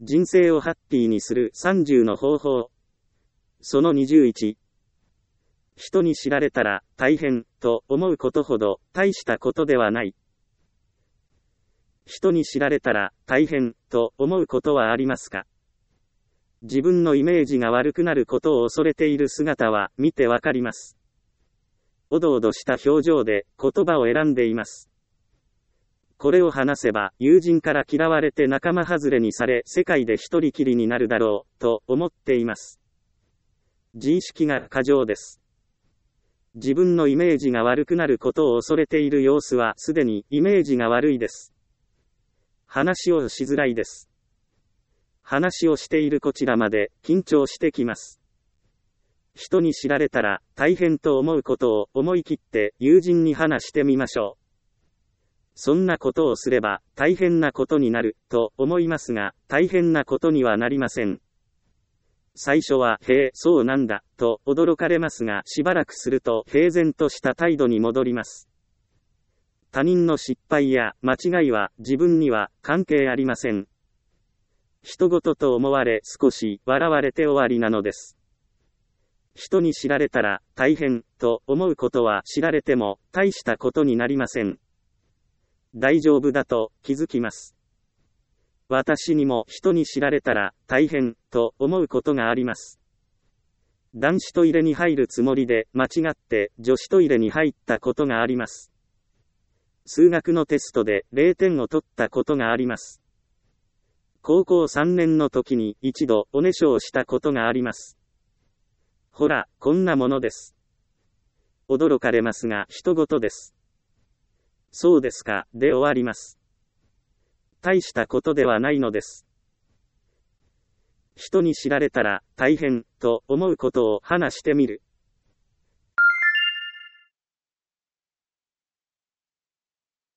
人生をハッピーにする30の方法。その21。人に知られたら大変と思うことほど大したことではない。人に知られたら大変と思うことはありますか？自分のイメージが悪くなることを恐れている姿は見てわかります。おどおどした表情で言葉を選んでいます。これを話せば友人から嫌われて仲間外れにされ世界で一人きりになるだろうと思っています。自意識が過剰です。自分のイメージが悪くなることを恐れている様子はすでにイメージが悪いです。話をしづらいです。話をしているこちらまで緊張してきます。人に知られたら大変と思うことを思い切って友人に話してみましょう。そんなことをすれば大変なことになると思いますが、大変なことにはなりません。最初は、へえ、そうなんだ、と驚かれますが、しばらくすると平然とした態度に戻ります。他人の失敗や間違いは自分には関係ありません。人事と思われ少し笑われて終わりなのです。人に知られたら大変と思うことは知られても大したことになりません。大丈夫だと気づきます。私にも人に知られたら大変と思うことがあります。男子トイレに入るつもりで間違って女子トイレに入ったことがあります。数学のテストで0点を取ったことがあります。高校3年の時に一度おねしょをしたことがあります。ほら、こんなものです。驚かれますが人事です。そうですか、で終わります。大したことではないのです。人に知られたら大変と思うことを話してみる。